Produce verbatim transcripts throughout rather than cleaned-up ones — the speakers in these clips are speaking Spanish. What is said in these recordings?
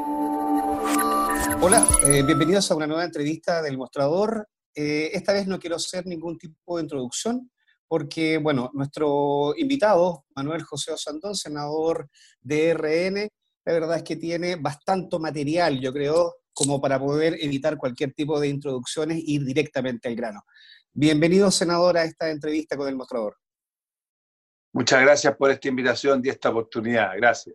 Hola, eh, bienvenidos a una nueva entrevista del Mostrador. Eh, esta vez no quiero hacer ningún tipo de introducción porque, bueno, nuestro invitado, Manuel José Osandón, senador de R N, la verdad es que tiene bastante material, yo creo, como para poder evitar cualquier tipo de introducciones e ir directamente al grano. Bienvenido, senador, a esta entrevista con el Mostrador. Muchas gracias por esta invitación y esta oportunidad. Gracias.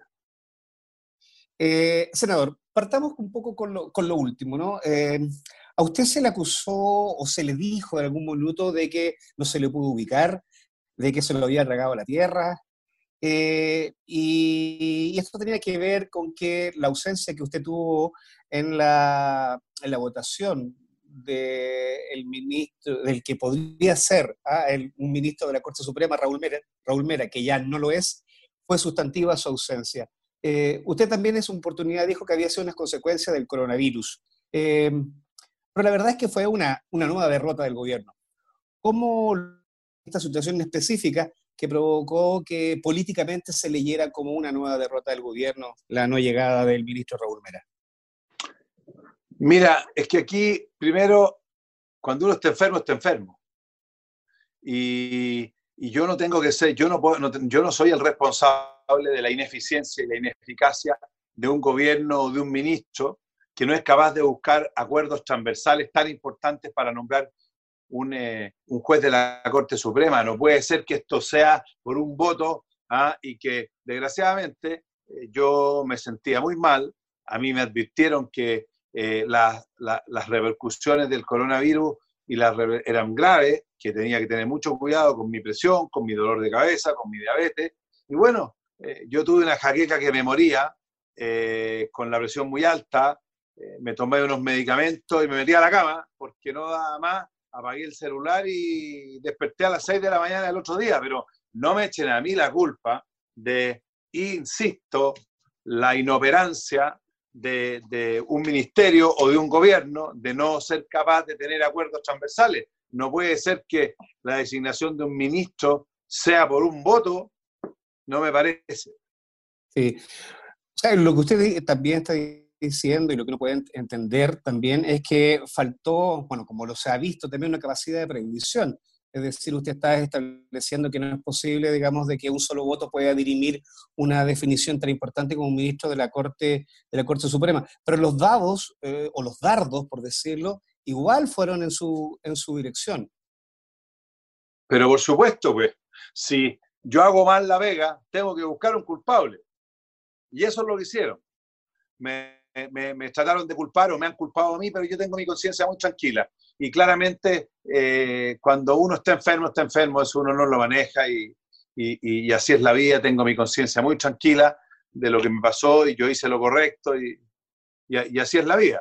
Eh, senador, partamos un poco con lo, con lo último, ¿no? Eh, ¿a usted se le acusó o se le dijo en algún minuto de que no se le pudo ubicar, de que se lo había tragado la tierra? Eh, y, y esto tenía que ver con que la ausencia que usted tuvo en la, en la votación del ministro, del que podría ser ¿ah? el, un ministro de la Corte Suprema, Raúl Mera, Raúl Mera, que ya no lo es, fue sustantiva su ausencia. Eh, usted también en su oportunidad dijo que había sido una consecuencia del coronavirus, eh, pero la verdad es que fue una, una nueva derrota del gobierno. ¿Cómo esta situación específica que provocó que políticamente se leyera como una nueva derrota del gobierno la no llegada del ministro Raúl Mera? Mira, es que aquí, primero, cuando uno está enfermo, está enfermo. Y, y yo no tengo que ser, yo no, puedo, no, yo no soy el responsable de la ineficiencia y la ineficacia de un gobierno o de un ministro que no es capaz de buscar acuerdos transversales tan importantes para nombrar un, eh, un juez de la Corte Suprema. No puede ser que esto sea por un voto ¿ah? Y que, desgraciadamente, eh, yo me sentía muy mal. A mí me advirtieron que eh, la, la, las repercusiones del coronavirus y las eran graves, que tenía que tener mucho cuidado con mi presión, con mi dolor de cabeza, con mi diabetes. Y bueno, eh, yo tuve una jaqueca que me moría, eh, con la presión muy alta, eh, me tomé unos medicamentos y me metí a la cama porque no daba más, apagué el celular y desperté a las seis de la mañana del otro día, pero no me echen a mí la culpa de, insisto, la inoperancia de, de un ministerio o de un gobierno de no ser capaz de tener acuerdos transversales. No puede ser que la designación de un ministro sea por un voto, no me parece. Sí. O sea, lo que usted también está diciendo y lo que uno puede entender también es que faltó, bueno, como lo se ha visto, también una capacidad de previsión. Es decir, usted está estableciendo que no es posible, digamos, de que un solo voto pueda dirimir una definición tan importante como un ministro de la Corte, de la Corte Suprema. Pero los dados, eh, o los dardos, por decirlo, igual fueron en su, en su dirección. Pero por supuesto, pues, si yo hago mal la vega, tengo que buscar un culpable. Y eso es lo que hicieron. Me, me, me trataron de culpar o me han culpado a mí, pero yo tengo mi conciencia muy tranquila. Y claramente, eh, cuando uno está enfermo, está enfermo, eso uno no lo maneja y, y, y así es la vida. Tengo mi conciencia muy tranquila de lo que me pasó y yo hice lo correcto y, y, y así es la vida.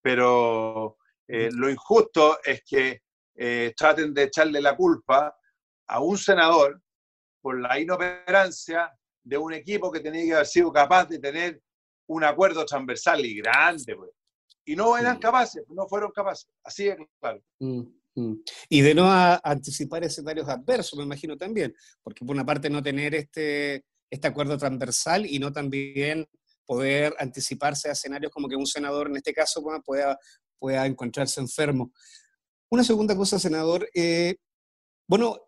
Pero eh, lo injusto es que eh, traten de echarle la culpa a un senador por la inoperancia de un equipo que tenía que haber sido capaz de tener un acuerdo transversal y grande, pues. Y no eran capaces, no fueron capaces. Así es claro. Mm, mm. Y de no a, anticipar escenarios adversos, me imagino también, porque por una parte no tener este, este acuerdo transversal y no también poder anticiparse a escenarios como que un senador, en este caso, pueda, pueda encontrarse enfermo. Una segunda cosa, senador, eh, bueno,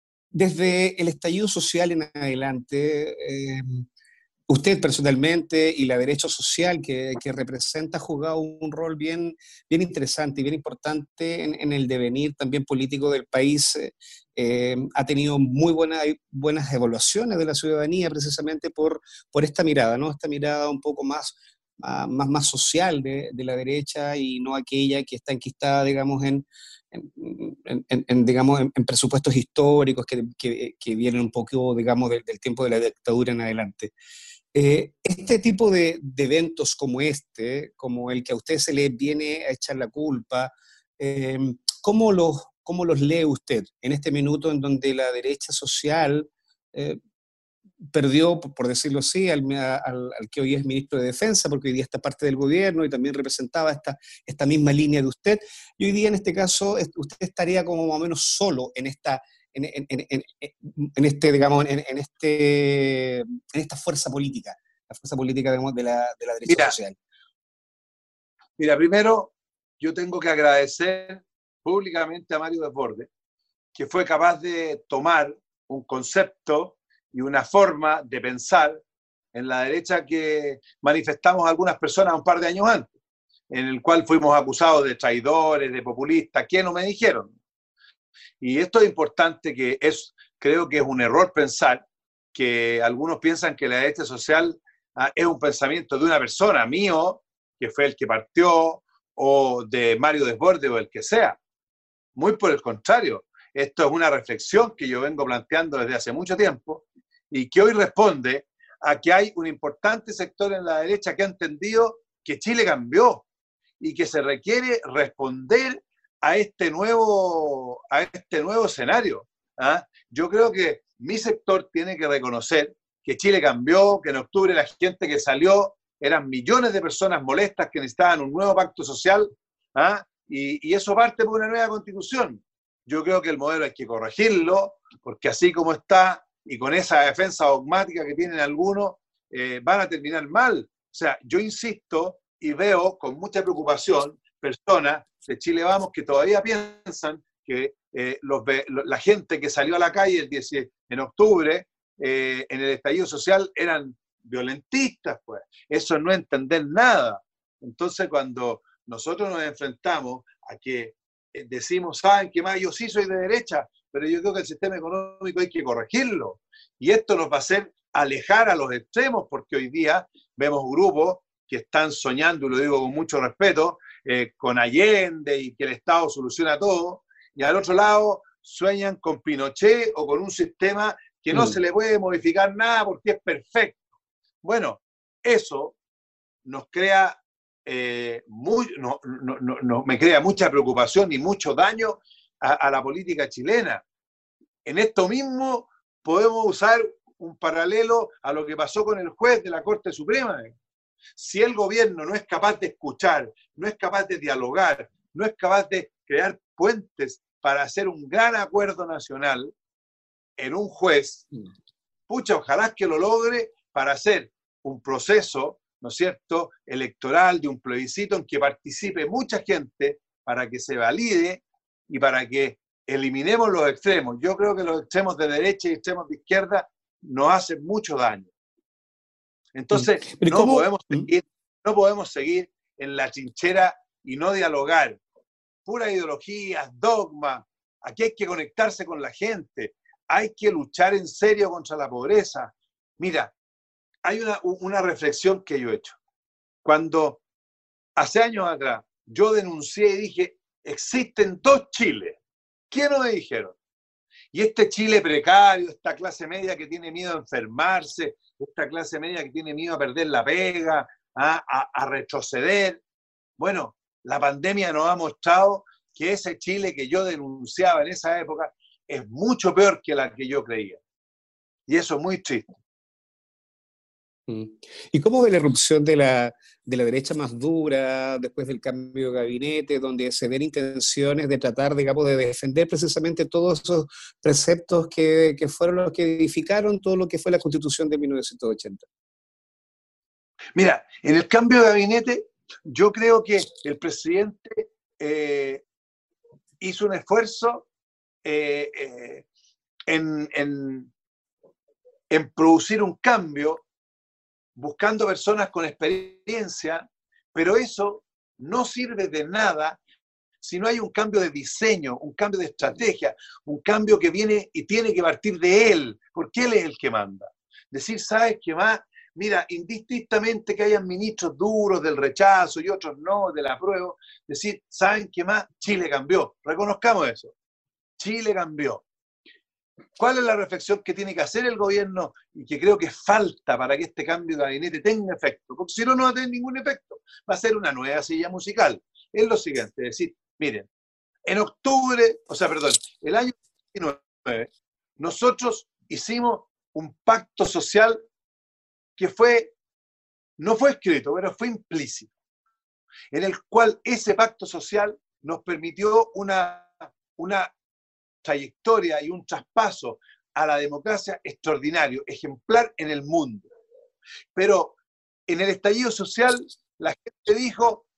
desde el estallido social en adelante, eh, usted personalmente y la derecha social que, que representa ha jugado un rol bien, bien interesante y bien importante en, en el devenir también político del país. Eh, ha tenido muy buena, buenas evaluaciones de la ciudadanía precisamente por, por esta mirada, ¿no? Esta mirada un poco más, uh, más, más social de, de la derecha y no aquella que está enquistada, digamos, en, en, en, en digamos, en, en presupuestos históricos que, que, que vienen un poco, digamos, del, del tiempo de la dictadura en adelante. Eh, este tipo de, de eventos como este, como el que a usted se le viene a echar la culpa, eh, ¿cómo, los, ¿cómo los lee usted en este minuto en donde la derecha social eh, perdió, por decirlo así, al, al, al que hoy es ministro de Defensa, porque hoy día está parte del gobierno y también representaba esta, esta misma línea de usted, y hoy día en este caso usted estaría como más o menos solo en esta... En, en, en, en, este, digamos, en, en, este, en esta fuerza política, la fuerza política digamos, de, la, de la derecha Mira, social? Mira, primero yo tengo que agradecer públicamente a Mario Desbordes, que fue capaz de tomar un concepto y una forma de pensar en la derecha que manifestamos algunas personas un par de años antes, en el cual fuimos acusados de traidores, de populistas, ¿qué no me dijeron? Y esto es importante, que es, creo que es un error pensar que algunos piensan que la derecha social ah, es un pensamiento de una persona, mío, que fue el que partió, o de Mario Desbordes o el que sea. Muy por el contrario, esto es una reflexión que yo vengo planteando desde hace mucho tiempo y que hoy responde a que hay un importante sector en la derecha que ha entendido que Chile cambió y que se requiere responder a este nuevo, a este nuevo escenario. ¿Ah? Yo creo que mi sector tiene que reconocer que Chile cambió, que en octubre la gente que salió eran millones de personas molestas que necesitaban un nuevo pacto social, ¿ah? y, y eso parte por una nueva constitución. Yo creo que el modelo hay que corregirlo, porque así como está, y con esa defensa dogmática que tienen algunos, eh, van a terminar mal. O sea, yo insisto y veo con mucha preocupación personas de Chile Vamos que todavía piensan que eh, los, la gente que salió a la calle el diez, en octubre eh, en el estallido social eran violentistas, pues. Eso no es entender nada. Entonces, cuando nosotros nos enfrentamos a que eh, decimos, ¿saben qué más? Yo sí soy de derecha, pero yo creo que el sistema económico hay que corregirlo. Y esto nos va a hacer alejar a los extremos, porque hoy día vemos grupos que están soñando, y lo digo con mucho respeto, eh, con Allende y que el Estado soluciona todo, y al otro lado sueñan con Pinochet o con un sistema que no mm. se le puede modificar nada porque es perfecto. Bueno, eso nos crea, eh, muy, no, no, no, no, me crea mucha preocupación y mucho daño a, a la política chilena. En esto mismo podemos usar un paralelo a lo que pasó con el juez de la Corte Suprema. Si el gobierno no es capaz de escuchar, no es capaz de dialogar, no es capaz de crear puentes para hacer un gran acuerdo nacional en un juez, pucha, ojalá que lo logre para hacer un proceso, ¿no es cierto?, electoral, de un plebiscito en que participe mucha gente para que se valide y para que eliminemos los extremos. Yo creo que los extremos de derecha y extremos de izquierda nos hacen mucho daño. Entonces, no ¿cómo? podemos seguir, no podemos seguir en la trinchera y no dialogar. Puras ideologías, dogmas. Aquí hay que conectarse con la gente. Hay que luchar en serio contra la pobreza. Mira, hay una, una reflexión que yo he hecho. Cuando hace años atrás yo denuncié y dije, existen dos Chiles. ¿Qué no me dijeron? Y este Chile precario, esta clase media que tiene miedo a enfermarse, esta clase media que tiene miedo a perder la pega, a, a, a retroceder. Bueno, la pandemia nos ha mostrado que ese Chile que yo denunciaba en esa época es mucho peor que la que yo creía. Y eso es muy triste. ¿Y cómo ve la irrupción de la, de la derecha más dura después del cambio de gabinete, donde se ven intenciones de tratar, digamos, de defender precisamente todos esos preceptos que, que fueron los que edificaron todo lo que fue la Constitución de mil novecientos ochenta? Mira, en el cambio de gabinete, yo creo que el presidente eh, hizo un esfuerzo eh, eh, en, en, en producir un cambio buscando personas con experiencia, pero eso no sirve de nada si no hay un cambio de diseño, un cambio de estrategia, un cambio que viene y tiene que partir de él, porque él es el que manda. Decir, ¿sabes qué más? Mira, indistintamente que hayan ministros duros del rechazo y otros no, del apruebo, decir, ¿saben qué más? Chile cambió. Reconozcamos eso. Chile cambió. ¿Cuál es la reflexión que tiene que hacer el gobierno y que creo que falta para que este cambio de gabinete tenga efecto? Porque si no, no va a tener ningún efecto. Va a ser una nueva silla musical. Es lo siguiente, es decir, miren, en octubre, o sea, perdón, el año diecinueve, nosotros hicimos un pacto social que fue, no fue escrito, pero fue implícito, en el cual ese pacto social nos permitió una, una trayectoria y un traspaso a la democracia extraordinario, ejemplar en el mundo. Pero en el estallido social la gente dijo,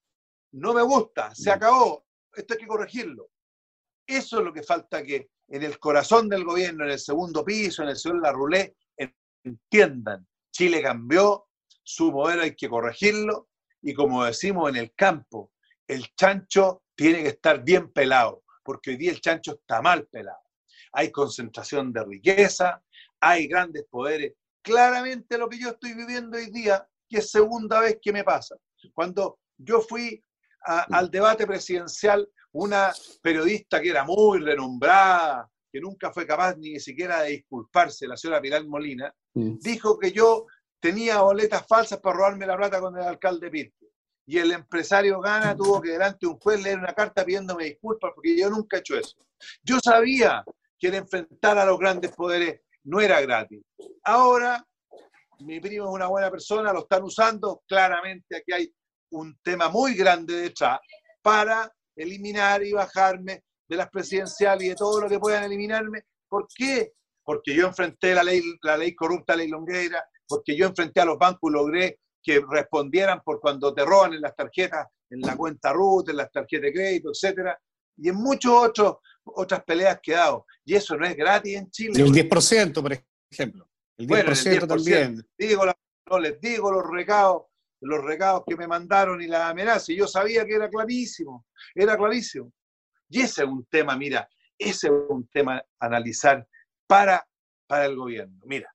no me gusta, se acabó, esto hay que corregirlo. Eso es lo que falta, que en el corazón del gobierno, en el segundo piso, en el señor Larroulé, entiendan, Chile cambió, su modelo hay que corregirlo, y como decimos en el campo, el chancho tiene que estar bien pelado, porque hoy día el chancho está mal pelado. Hay concentración de riqueza, hay grandes poderes. Claramente lo que yo estoy viviendo hoy día, que es segunda vez que me pasa. Cuando yo fui a, al debate presidencial, una periodista que era muy renombrada, que nunca fue capaz ni siquiera de disculparse, la señora Pilar Molina, mm. dijo que yo tenía boletas falsas para robarme la plata con el alcalde Pirque. Y el empresario Gana tuvo que delante de un juez leer una carta pidiéndome disculpas porque yo nunca he hecho eso. Yo sabía que el enfrentar a los grandes poderes no era gratis. Ahora, mi primo es una buena persona, lo están usando. Claramente aquí hay un tema muy grande detrás para eliminar y bajarme de las presidenciales y de todo lo que puedan eliminarme. ¿Por qué? Porque yo enfrenté la ley, la ley corrupta, la ley Longueira, porque yo enfrenté a los bancos y logré que respondieran por cuando te roban en las tarjetas, en la cuenta R U T, en las tarjetas de crédito, etcétera, y en muchas otras peleas que he dado. Y eso no es gratis en Chile. Y el diez por ciento, por ejemplo. El diez por ciento, bueno, el diez por ciento también. Digo, no les digo los recados, los recados que me mandaron y las amenazas. Y yo sabía que era clarísimo, era clarísimo. Y ese es un tema, mira, ese es un tema a analizar para, para el gobierno. Mira,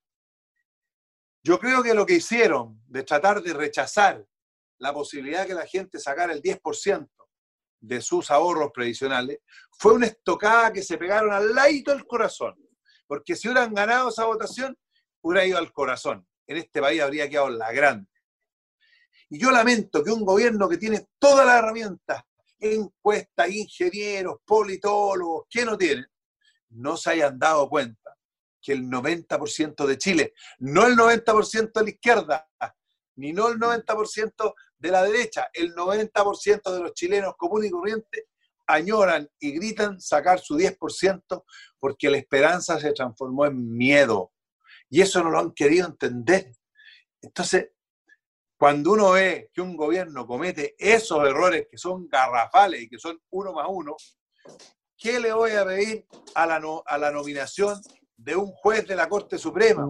yo creo que lo que hicieron de tratar de rechazar la posibilidad de que la gente sacara el diez por ciento de sus ahorros previsionales fue una estocada que se pegaron al ladito del corazón. Porque si hubieran ganado esa votación, hubiera ido al corazón. En este país habría quedado en la grande. Y yo lamento que un gobierno que tiene todas las herramientas, encuestas, ingenieros, politólogos, que no tienen, no se hayan dado cuenta que el noventa por ciento de Chile, no el noventa por ciento de la izquierda, ni no el noventa por ciento de la derecha, el noventa por ciento de los chilenos comunes y corrientes añoran y gritan sacar su diez por ciento porque la esperanza se transformó en miedo. Y eso no lo han querido entender. Entonces, cuando uno ve que un gobierno comete esos errores que son garrafales y que son uno más uno, ¿qué le voy a pedir a la, no, a la nominación de un juez de la Corte Suprema?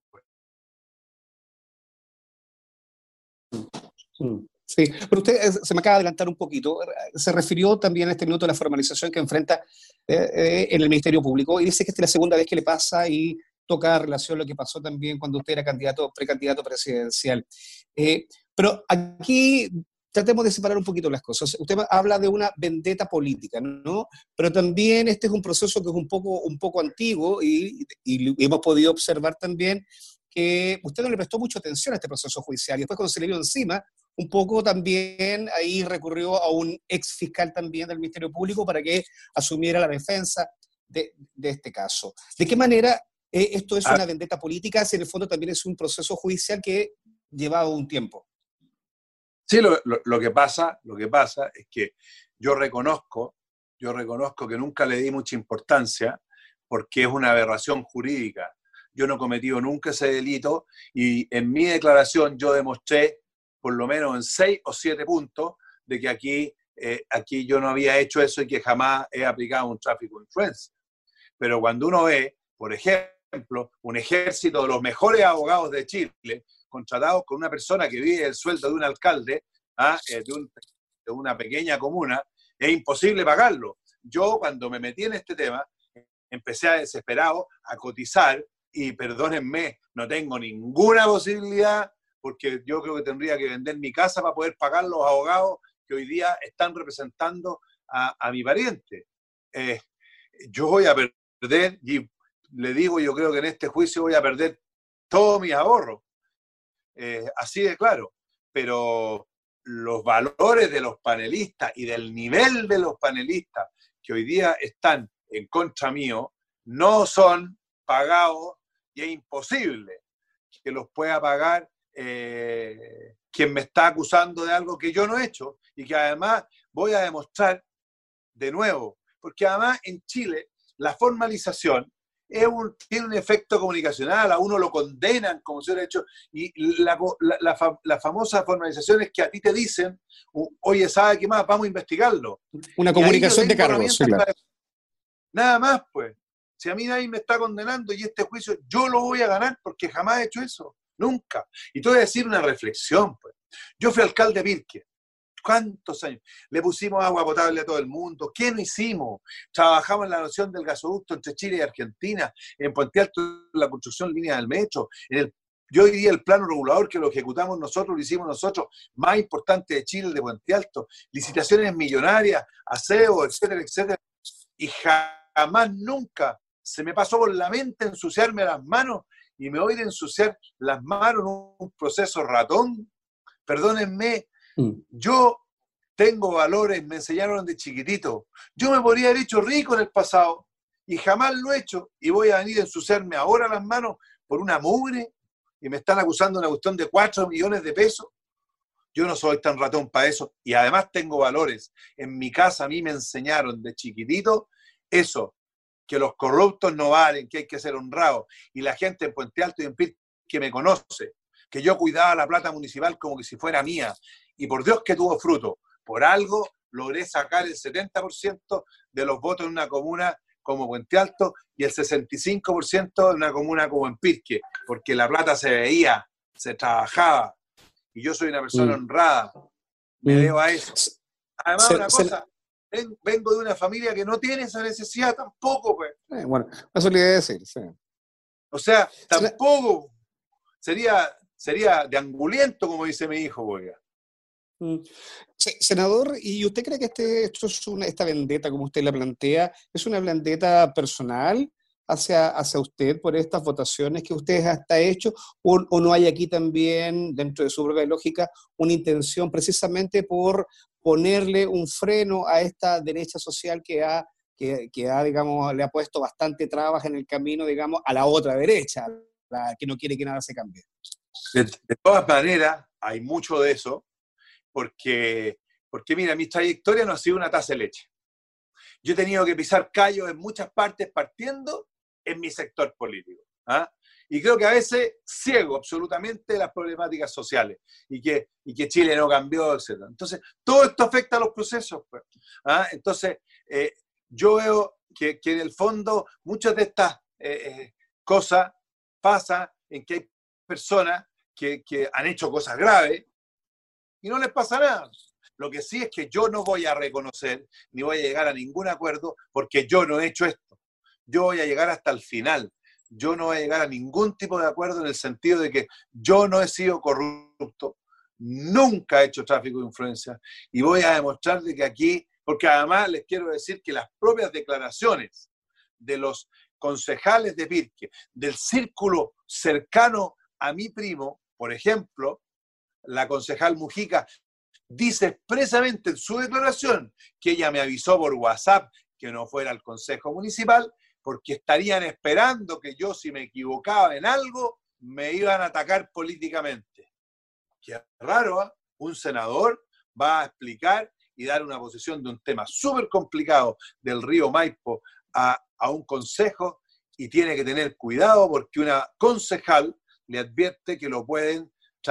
Sí, pero usted se me acaba de adelantar un poquito. Se refirió también en este minuto a la formalización que enfrenta eh, eh, en el Ministerio Público y dice que esta es la segunda vez que le pasa y toca relación a lo que pasó también cuando usted era candidato, precandidato presidencial. Eh, pero aquí tratemos de separar un poquito las cosas. Usted habla de una vendetta política, ¿no? Pero también este es un proceso que es un poco, un poco antiguo y, y hemos podido observar también que usted no le prestó mucha atención a este proceso judicial y después cuando se le vio encima, un poco también ahí recurrió a un ex fiscal también del Ministerio Público para que asumiera la defensa de, de este caso. ¿De qué manera eh, esto es ah. una vendetta política si en el fondo también es un proceso judicial que llevaba un tiempo? Sí, lo, lo, lo que pasa, lo que pasa es que yo reconozco, yo reconozco que nunca le di mucha importancia porque es una aberración jurídica. Yo no he cometido nunca ese delito y en mi declaración yo demostré por lo menos en seis o siete puntos de que aquí, eh, aquí yo no había hecho eso y que jamás he aplicado un tráfico de influencia. Pero cuando uno ve, por ejemplo, un ejército de los mejores abogados de Chile, contratados con una persona que vive el sueldo de un alcalde, ¿ah? eh, de, un, de una pequeña comuna, es imposible pagarlo. Yo cuando me metí en este tema, empecé a desesperado a cotizar y perdónenme, no tengo ninguna posibilidad porque yo creo que tendría que vender mi casa para poder pagar los abogados que hoy día están representando a, a mi pariente. Eh, yo voy a perder, y le digo, yo creo que en este juicio voy a perder todos mis ahorros. Eh, así de claro. Pero los valores de los panelistas y del nivel de los panelistas que hoy día están en contra mío no son pagados y es imposible que los pueda pagar Eh, quien me está acusando de algo que yo no he hecho y que además voy a demostrar de nuevo, porque además en Chile la formalización es un, tiene un efecto comunicacional, a uno lo condenan como se hubiera hecho, y la, la, la, fam, la famosa formalización es que a ti te dicen, oye, ¿sabe qué más? Vamos a investigarlo. Una Y ahí yo comunicación de tengo cargos, sí, herramientas claro. para... Nada más, pues. Si a mí nadie me está condenando y este juicio yo lo voy a ganar porque jamás he hecho eso, nunca. Y te voy a decir una reflexión, pues. Yo fui alcalde de Pirque. ¿Cuántos años? Le pusimos agua potable a todo el mundo. ¿Qué no hicimos? Trabajamos en la noción del gasoducto entre Chile y Argentina, en Puente Alto, la construcción de línea del metro, en el, yo diría el plano regulador que lo ejecutamos nosotros, lo hicimos nosotros, más importante de Chile, el de Puente Alto, licitaciones millonarias, aseo, etcétera, etcétera. Y jamás, nunca se me pasó por la mente ensuciarme las manos y me voy a ensuciar las manos en un proceso ratón. Perdónenme, yo tengo valores, me enseñaron de chiquitito. Yo me podría haber hecho rico en el pasado y jamás lo he hecho y voy a venir a ensuciarme ahora las manos por una mugre y me están acusando de una cuestión de cuatro millones de pesos. Yo no soy tan ratón para eso y además tengo valores. En mi casa a mí me enseñaron de chiquitito eso, que los corruptos no valen, que hay que ser honrados. Y la gente en Puente Alto y en Pirque que me conoce, que yo cuidaba la plata municipal como que si fuera mía. Y por Dios que tuvo fruto. Por algo logré sacar el setenta por ciento de los votos en una comuna como Puente Alto y el sesenta y cinco por ciento en una comuna como en Pirque, porque la plata se veía, se trabajaba. Y yo soy una persona mm. honrada. Me mm. debo a eso. Además, se, una cosa, se... vengo de una familia que no tiene esa necesidad tampoco, pues. Eh, bueno, eso le iba a decir, sí. O sea, tampoco sería, sería de anguliento, como dice mi hijo, pues. Senador, ¿y usted cree que este, esto es una, esta vendetta, como usted la plantea, es una vendetta personal hacia, hacia usted por estas votaciones que usted hasta hecho, o, o no hay aquí también, dentro de su propia lógica, una intención precisamente por ponerle un freno a esta derecha social que ha, que, que ha, digamos, le ha puesto bastante trabas en el camino, digamos, a la otra derecha, la que no quiere que nada se cambie? De, de todas maneras, hay mucho de eso, Porque, porque, mira, mi trayectoria no ha sido una taza de leche. Yo he tenido que pisar callos en muchas partes partiendo en mi sector político. ¿ah? Y creo que a veces ciego absolutamente las problemáticas sociales y que, y que Chile no cambió, etcétera. Entonces, todo esto afecta a los procesos. Pues, ¿ah? Entonces, eh, yo veo que, que en el fondo muchas de estas eh, eh, cosas pasan en que hay personas que, que han hecho cosas graves y no les pasa nada. Lo que sí es que yo no voy a reconocer ni voy a llegar a ningún acuerdo porque yo no he hecho esto. Yo voy a llegar hasta el final. Yo no voy a llegar a ningún tipo de acuerdo en el sentido de que yo no he sido corrupto, nunca he hecho tráfico de influencia y voy a demostrar de que aquí, porque además les quiero decir que las propias declaraciones de los concejales de Pirque, del círculo cercano a mi primo, por ejemplo, la concejal Mujica dice expresamente en su declaración que ella me avisó por WhatsApp que no fuera al Consejo Municipal porque estarían esperando que yo, si me equivocaba en algo, me iban a atacar políticamente. Qué raro, ¿eh? Un senador va a explicar y dar una posición de un tema súper complicado del río Maipo a, a un consejo y tiene que tener cuidado porque una concejal le advierte que lo pueden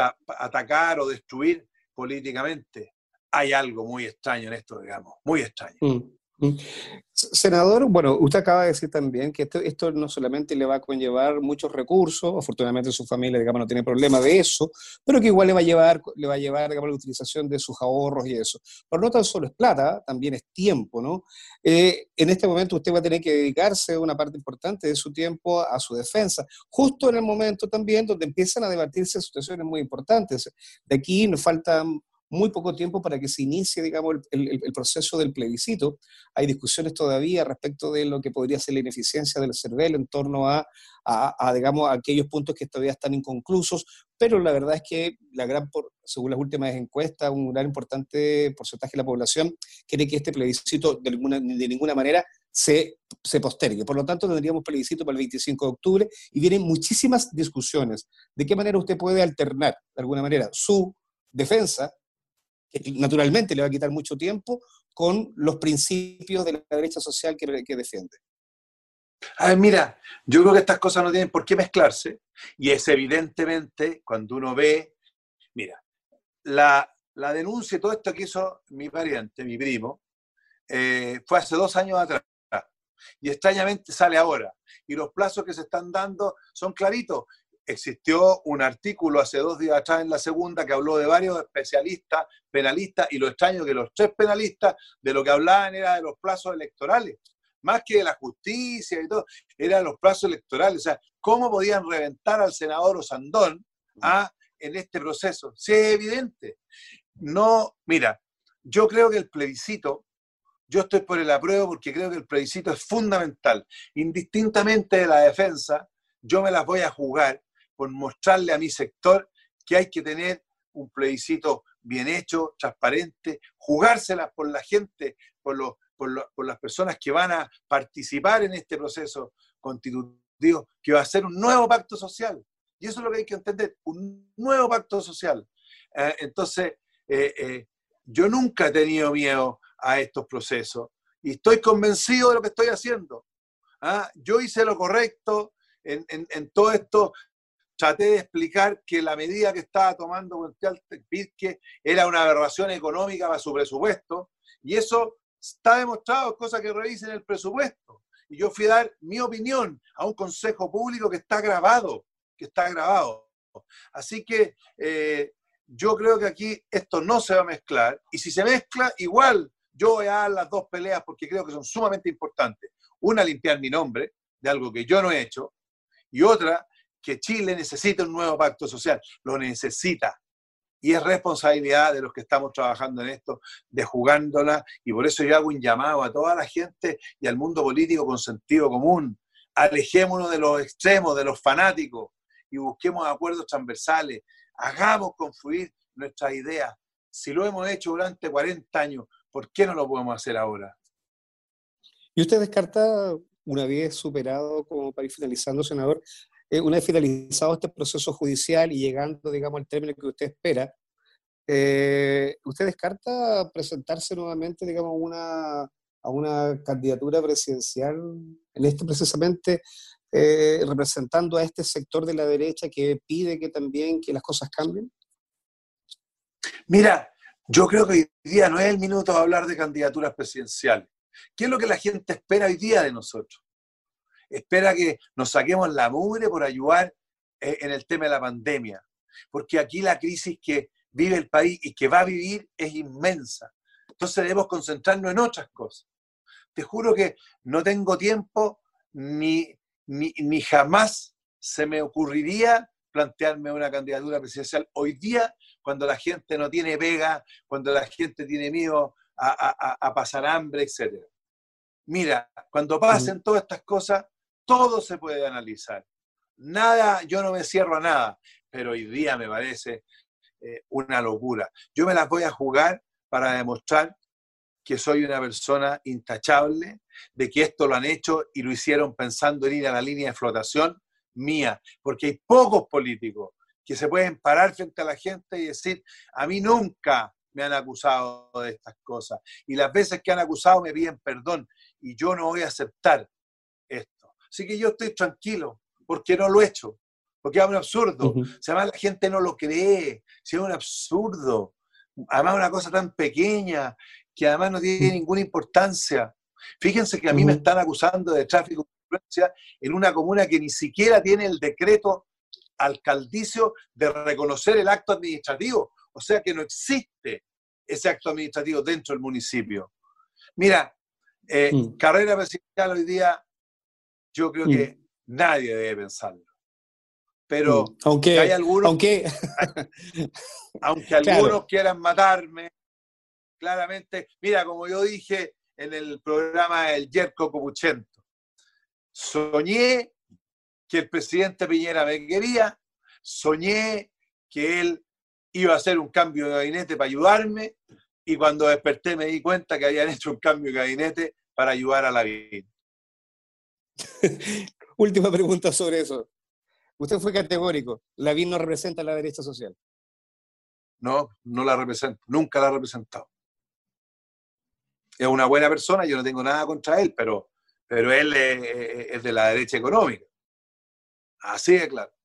atacar o destruir políticamente. Hay algo muy extraño en esto, digamos, muy extraño. Mm, mm. Senador, bueno, usted acaba de decir también que esto, esto no solamente le va a conllevar muchos recursos, afortunadamente su familia, digamos, no tiene problema de eso, pero que igual le va a llevar, le va a llevar, digamos, la utilización de sus ahorros y eso. Pero no tan solo es plata, también es tiempo, ¿no? Eh, en este momento usted va a tener que dedicarse una parte importante de su tiempo a su defensa, justo en el momento también donde empiezan a debatirse situaciones muy importantes. De aquí nos faltan muy poco tiempo para que se inicie, digamos, el, el, el proceso del plebiscito. Hay discusiones todavía respecto de lo que podría ser la ineficiencia del CERVEL en torno a, a, a, digamos, a aquellos puntos que todavía están inconclusos, pero la verdad es que, la gran por, según las últimas encuestas, un gran importante porcentaje de la población quiere que este plebiscito de ninguna, de ninguna manera se, se postergue. Por lo tanto, tendríamos plebiscito para el veinticinco de octubre y vienen muchísimas discusiones. ¿De qué manera usted puede alternar, de alguna manera, su defensa, que naturalmente le va a quitar mucho tiempo, con los principios de la derecha social que, que defiende? A ver, mira, yo creo que estas cosas no tienen por qué mezclarse y es evidentemente cuando uno ve, mira, la, la denuncia y todo esto que hizo mi pariente, mi primo, eh, fue hace dos años atrás y extrañamente sale ahora. Y los plazos que se están dando son claritos. Existió un artículo hace dos días atrás en La Segunda que habló de varios especialistas, penalistas, y lo extraño que los tres penalistas de lo que hablaban era de los plazos electorales, más que de la justicia y todo, eran los plazos electorales. O sea, ¿cómo podían reventar al senador Osandón a, en este proceso? Sí, es evidente. No, mira, yo creo que el plebiscito, yo estoy por el apruebo porque creo que el plebiscito es fundamental. Indistintamente de la defensa, yo me las voy a jugar por mostrarle a mi sector que hay que tener un plebiscito bien hecho, transparente, jugárselas por la gente, por, los, por, lo, por las personas que van a participar en este proceso constitutivo, que va a ser un nuevo pacto social. Y eso es lo que hay que entender, un nuevo pacto social. Eh, entonces, eh, eh, yo nunca he tenido miedo a estos procesos y estoy convencido de lo que estoy haciendo. ¿Ah? Yo hice lo correcto en, en, en todo esto. Traté de explicar que la medida que estaba tomando Pirque era una aberración económica para su presupuesto, y eso está demostrado, cosa que revisen el presupuesto. Y yo fui a dar mi opinión a un consejo público que está grabado, que está grabado. Así que eh, yo creo que aquí esto no se va a mezclar, y si se mezcla, igual yo voy a dar las dos peleas porque creo que son sumamente importantes. Una, limpiar mi nombre de algo que yo no he hecho, y otra, que Chile necesita un nuevo pacto social, lo necesita. Y es responsabilidad de los que estamos trabajando en esto, de jugándola, y por eso yo hago un llamado a toda la gente y al mundo político con sentido común. Alejémonos de los extremos, de los fanáticos, y busquemos acuerdos transversales, hagamos confluir nuestras ideas. Si lo hemos hecho durante cuarenta años, ¿por qué no lo podemos hacer ahora? ¿Y usted descarta, una vez superado, como para ir finalizando, senador, eh, una vez finalizado este proceso judicial y llegando, digamos, al término que usted espera, eh, ¿usted descarta presentarse nuevamente, digamos, una, a una candidatura presidencial, en este precisamente, eh, representando a este sector de la derecha que pide que también que las cosas cambien? Mira, yo creo que hoy día no es el minuto de hablar de candidaturas presidenciales. ¿Qué es lo que la gente espera hoy día de nosotros? Espera que nos saquemos la mugre por ayudar eh, en el tema de la pandemia. Porque aquí la crisis que vive el país y que va a vivir es inmensa. Entonces debemos concentrarnos en otras cosas. Te juro que no tengo tiempo ni, ni, ni jamás se me ocurriría plantearme una candidatura presidencial hoy día, cuando la gente no tiene pega, cuando la gente tiene miedo a, a, a pasar hambre, etcétera. Mira, cuando pasen todas estas cosas, todo se puede analizar. Nada, yo no me cierro a nada, pero hoy día me parece eh, una locura. Yo me las voy a jugar para demostrar que soy una persona intachable, de que esto lo han hecho y lo hicieron pensando en ir a la línea de flotación mía, porque hay pocos políticos que se pueden parar frente a la gente y decir, a mí nunca me han acusado de estas cosas, y las veces que han acusado me piden perdón, y yo no voy a aceptar esto. Así que yo estoy tranquilo, porque no lo he hecho, porque es un absurdo. Uh-huh. Si además la gente no lo cree, si es un absurdo, además una cosa tan pequeña, que además no tiene ninguna importancia. Fíjense que a mí uh-huh. me están acusando de tráfico de influencia en una comuna que ni siquiera tiene el decreto alcaldicio de reconocer el acto administrativo, o sea que no existe ese acto administrativo dentro del municipio. Mira, eh, uh-huh. carrera presidencial hoy día, yo creo uh-huh. que nadie debe pensarlo. Pero uh-huh. aunque hay algunos, aunque, aunque algunos claro. quieran matarme, claramente, mira, como yo dije en el programa del Yerko Copuchento, soñé que el presidente Piñera me quería, soñé que él iba a hacer un cambio de gabinete para ayudarme, y cuando desperté me di cuenta que habían hecho un cambio de gabinete para ayudar a Lavín. Última pregunta sobre eso. Usted fue categórico, Lavín no representa a la derecha social. No, no la represento, nunca la ha representado. Es una buena persona, yo no tengo nada contra él, pero pero él es, es de la derecha económica. Así de claro.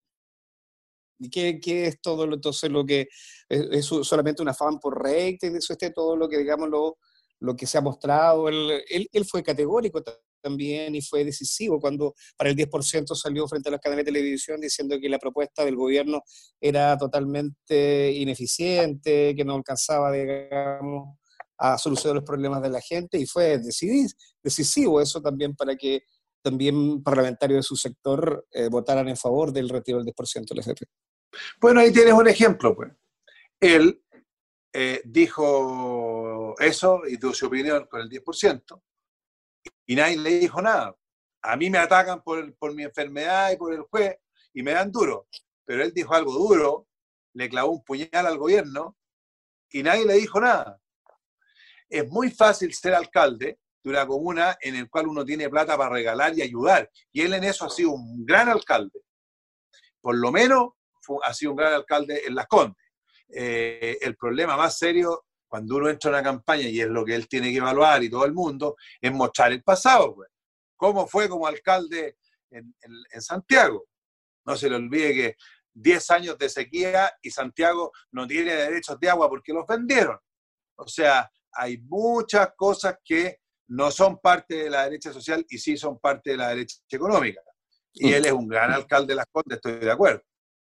¿Y qué, qué es todo lo, entonces lo que es, es solamente un afán por rating? Eso es todo lo que, digamos, lo, lo que se ha mostrado. Él, él, él fue categórico también y fue decisivo cuando para el diez por ciento salió frente a los canales de televisión diciendo que la propuesta del gobierno era totalmente ineficiente, que no alcanzaba, digamos, a solucionar los problemas de la gente, y fue decisivo eso también para que también parlamentarios de su sector eh, votaran en favor del retiro del diez por ciento del F P. Bueno, ahí tienes un ejemplo, pues. Él eh, dijo eso y dio su opinión con el diez por ciento y nadie le dijo nada. A mí me atacan por, por mi enfermedad y por el juez y me dan duro, pero él dijo algo duro, le clavó un puñal al gobierno y nadie le dijo nada. Es muy fácil ser alcalde de una comuna en el cual uno tiene plata para regalar y ayudar, y él en eso ha sido un gran alcalde. Por lo menos fue, ha sido un gran alcalde en Las Condes. Eh, el problema más serio cuando uno entra en una campaña, y es lo que él tiene que evaluar y todo el mundo, es mostrar el pasado, pues. Cómo fue como alcalde en, en, en Santiago. No se le olvide que diez años de sequía y Santiago no tiene derechos de agua porque los vendieron. O sea, hay muchas cosas que no son parte de la derecha social y sí son parte de la derecha económica. Y él es un gran alcalde de Las Condes, estoy de acuerdo.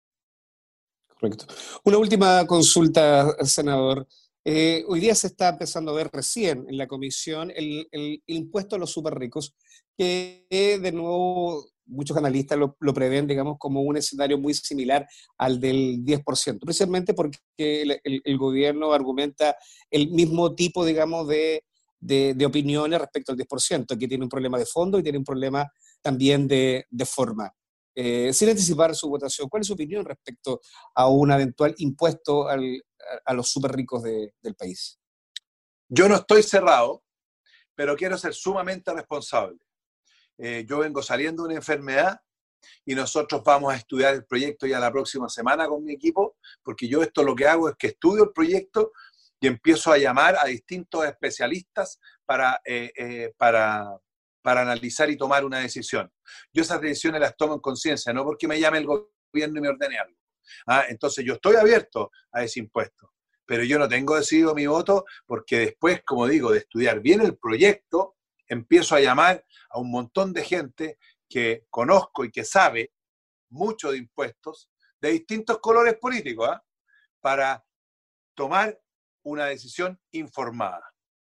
Correcto. Una última consulta, senador. Eh, hoy día se está empezando a ver recién en la comisión el, el, el impuesto a los súper ricos, que eh, de nuevo muchos analistas lo, lo prevén, digamos, como un escenario muy similar al del diez por ciento, precisamente porque el, el, el gobierno argumenta el mismo tipo, digamos, de, de, de opiniones respecto al diez por ciento, que tiene un problema de fondo y tiene un problema también de, de forma. Eh, sin anticipar su votación, ¿cuál es su opinión respecto a un eventual impuesto al, a, a los súper ricos de, del país? Yo no estoy cerrado, pero quiero ser sumamente responsable. Eh, yo vengo saliendo de una enfermedad y nosotros vamos a estudiar el proyecto ya la próxima semana con mi equipo, porque yo esto lo que hago es que estudio el proyecto y empiezo a llamar a distintos especialistas para, eh, eh, para, para analizar y tomar una decisión. Yo esas decisiones las tomo en conciencia, no porque me llame el gobierno y me ordene algo. ¿Ah? Entonces yo estoy abierto a ese impuesto, pero yo no tengo decidido mi voto porque después, como digo, de estudiar bien el proyecto, empiezo a llamar a un montón de gente que conozco y que sabe mucho de impuestos de distintos colores políticos, ¿eh? Para tomar una decisión informada.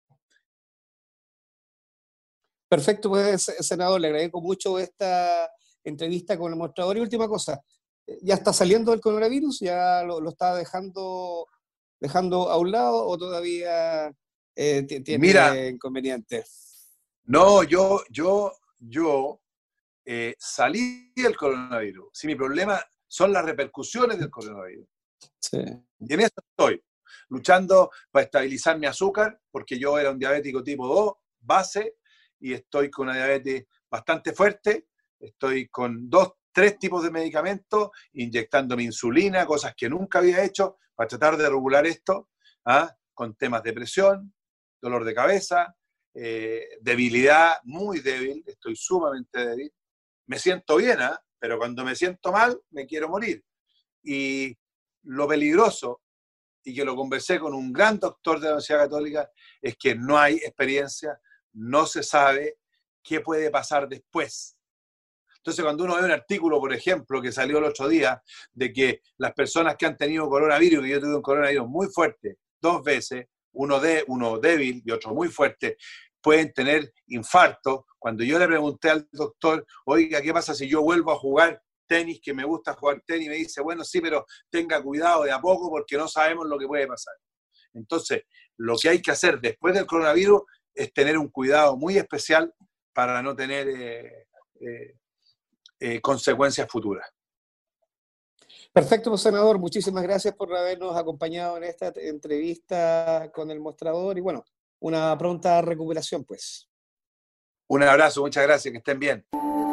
Perfecto, pues, senador, le agradezco mucho esta entrevista con el mostrador. Y última cosa, ¿ya está saliendo el coronavirus? ¿Ya lo, lo está dejando, dejando a un lado o todavía eh, tiene Mira, inconvenientes? no, yo, yo, yo eh, salí del coronavirus. Si mi problema son las repercusiones del coronavirus. Sí. Y en eso estoy, luchando para estabilizar mi azúcar, porque yo era un diabético tipo dos, base, y estoy con una diabetes bastante fuerte. Estoy con dos, tres tipos de medicamentos, inyectándome insulina, cosas que nunca había hecho, para tratar de regular esto, ¿ah? Con temas de presión, dolor de cabeza, eh, debilidad, muy débil, estoy sumamente débil. Me siento bien, ¿eh? Pero cuando me siento mal, me quiero morir. Y lo peligroso, y que lo conversé con un gran doctor de la Universidad Católica, es que no hay experiencia, no se sabe qué puede pasar después. Entonces, cuando uno ve un artículo, por ejemplo, que salió el otro día, de que las personas que han tenido coronavirus, y yo tuve un coronavirus muy fuerte, dos veces, uno, de, uno débil y otro muy fuerte, pueden tener infarto. Cuando yo le pregunté al doctor, oiga, ¿qué pasa si yo vuelvo a jugar tenis, que me gusta jugar tenis? Me dice, bueno, sí, pero tenga cuidado de a poco porque no sabemos lo que puede pasar. Entonces, lo que hay que hacer después del coronavirus es tener un cuidado muy especial para no tener eh, eh, eh, consecuencias futuras. Perfecto, senador. Muchísimas gracias por habernos acompañado en esta entrevista con el mostrador y bueno, una pronta recuperación, pues. Un abrazo, muchas gracias, que estén bien.